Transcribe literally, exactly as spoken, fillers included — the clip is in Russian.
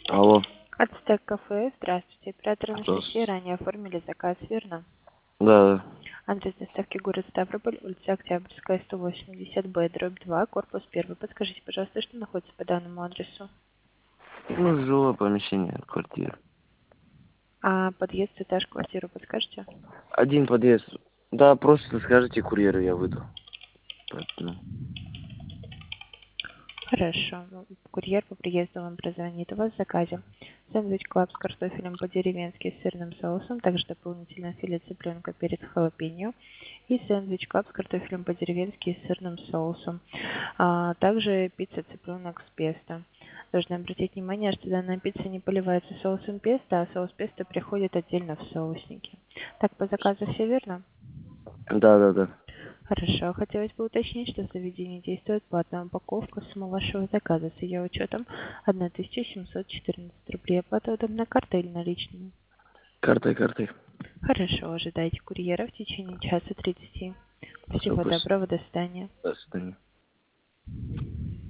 Алло, Ацтек кафе. Здравствуйте. Оператор Анастасия. здравствуйте. Ранее оформили заказ, верно? Да, Адрес доставки город Ставрополь, улица Октябрьская, сто восемьдесят Б, дробь два, корпус один. Подскажите, пожалуйста, что находится по данному адресу? да. Ну, жилое помещение, квартира. А подъезд, этаж, квартиру подскажете? Один подъезд. Да, просто скажите курьеру, я выйду. Поэтому. Хорошо. Ну, курьер по приезду вам прозвонит. У вас в заказе сэндвич клаб с картофелем по-деревенски с сырным соусом, также дополнительно филе цыпленка перец халапеньо и сэндвич клаб с картофелем по-деревенски и сырным соусом. А также пицца цыпленок с песто. Должны обратить внимание, что данная пицца не поливается соусом песто, а соус песто приходит отдельно в соусники. Так, по заказу все верно? Да, да, да. Хорошо. Хотелось бы уточнить, что в заведении действует платная упаковка. Сумма вашего заказа с ее учетом тысяча семьсот четырнадцать рублей. Оплата удобна картой или наличными? Картой, картой. Хорошо. Ожидайте курьера в течение часа тридцати. Все, Всего пусть. доброго. До свидания. До свидания.